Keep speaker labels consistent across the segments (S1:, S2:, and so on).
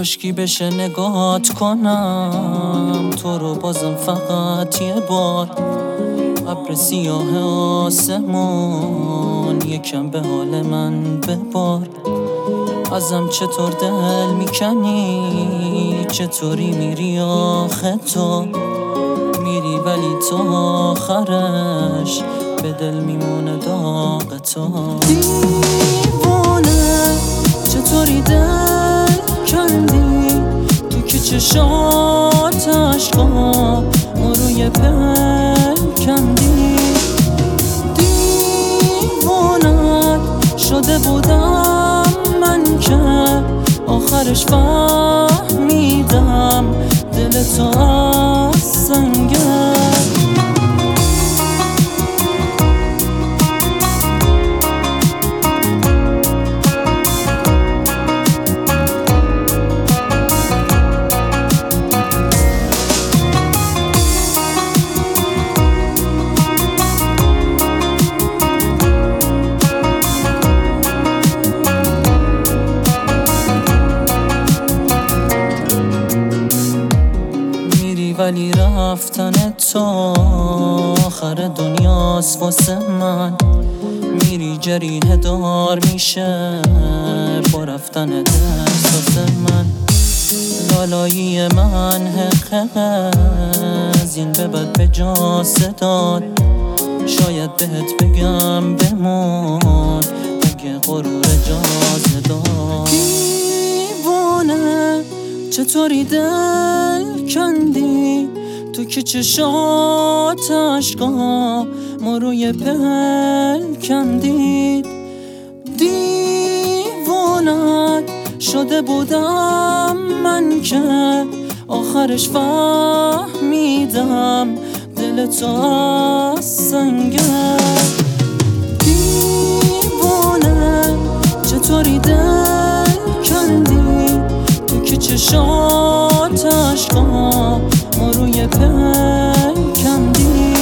S1: کاشکی بشه نگات کنم تو رو بازم فقط یه بار. ابر سیاه آسمان یکم به حال من ببار. ازم چطور دل میکنی، چطوری میری آخه تو میری ولی تو آخرش به دل میمونه داغ تو. دیوانه چطوری دل کندی تو که چشات عشقا ما روی پل کندی. دیوانه شده بودم من که آخرش فهمیدم دل تو از سنگه. ولی رفتن تو آخر دنیاست واسه من. میری جریحه دار میشه با رفتن دست واسه من. لالایی من حقه زین به بد به جا داد. شاید بهت بگم بمون اگه غرور اجازه داد. دیوانه چطوری دل کندی تو که چشات عشقا ما روی پل کندید. دیوانت شده بودم من که آخرش فهمیدم دل تو از سنگه. دیوانه چطوری دل کندی تو که چشات عشقا ما روی پل کندی.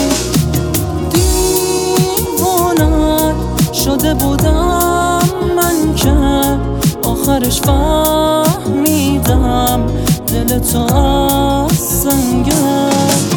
S1: دیوانت شده بودم من که آخرش فهمیدم دل تو از سنگه.